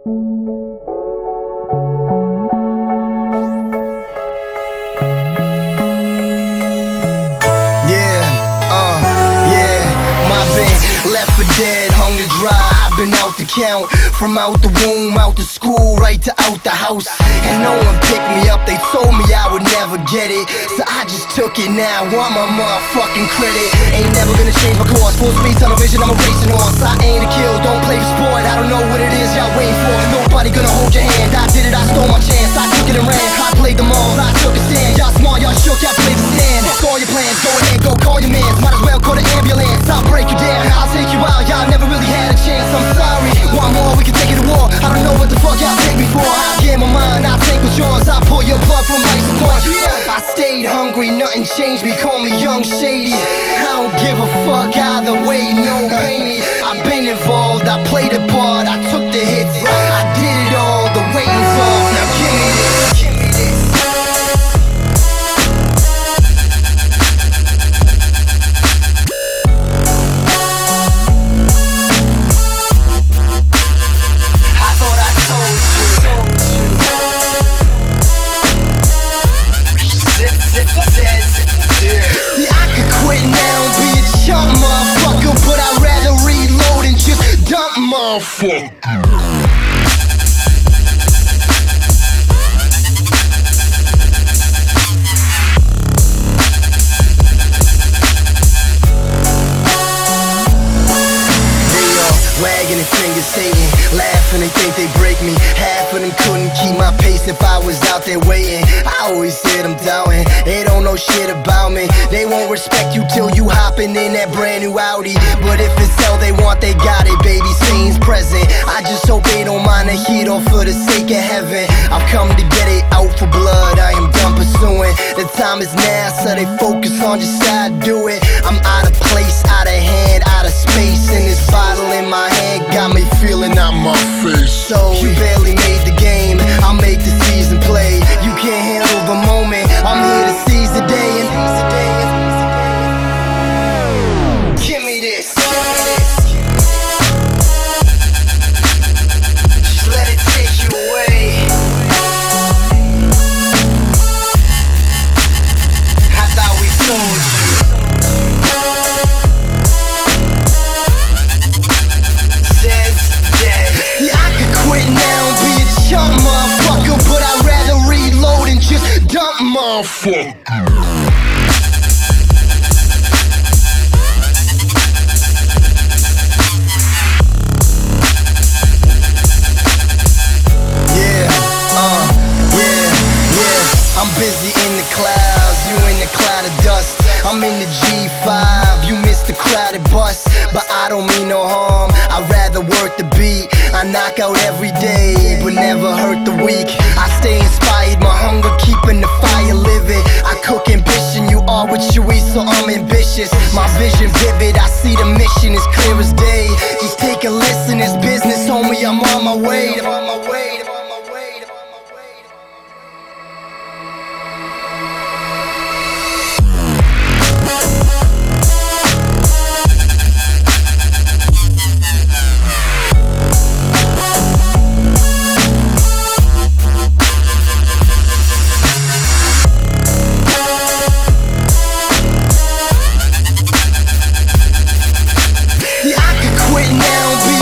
Left for dead, hung to dry, I've been out to count. From out the womb, out to school, right to out the house. And no one picked me up, they told me I would never get it. So I just took it now, want my motherfucking credit. Ain't never gonna change my course, full speed, tunnel vision, I'm a racing horse. I ain't a kill, don't play the sport, I don't know what it is y'all waiting for. Nobody gonna hold your hand, I did it, I stole my chance. I took it and ran, I played them all, I took a stand. Y'all small, y'all shook, y'all played the stand. Fuck all your plans, go ahead, go call your mans. Might as well call the ambulance, I'll break you down, I'll take you out. Y'all never really had a chance, I'm sorry. Want more, we can take it to war. I don't know what the fuck y'all take me for. I'll get my mind, I'll take what's yours. I'll pull your blood from ice and torch. I stayed hungry, nothing changed me, call me Young Shady. I don't give a fuck either way, no pay me. I've been involved, I played a part, I took the hits, I did it all, the waiting's off. Now give me this, give me this. Motherfucker. Wagging their fingers, hating, laughing, they think they break me. Half of them couldn't keep my pace if I was out there waiting. I always hear them doubting, they don't know shit about me. They won't respect you till you hopping in that brand new Audi. But if it's hell they want, they got it, baby, scenes present. I just hope they don't mind the heat or for the sake of heaven. I've come to get it out for blood, I am done pursuing. The time is now, so they focus on just how I do it. I'm out of place, out of hand, out of space. And this bottle in my hand got me feeling out my face. So you barely made the game, I'll make the season play. You can't handle the moment, I'm here to seize the day. And give me this, give me this. Just let it take you away. I thought we told you. Motherfucker, but I'd rather reload and just dump motherfucker. I'm busy in the clouds, you in the cloud of dust. I'm in the G5, you missed the crowded bus. But I don't mean no harm, I'd rather work the beat. I knock out every day, but never hurt the weak. I stay inspired, my hunger keeping the fire living. I cook ambition, you are what you eat, so I'm ambitious. My vision vivid, I see the mission as clear as day. Just take a listen, it's business, homie, I'm on my way. I'm on my way.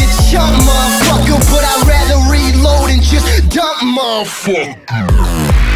Motherfucker.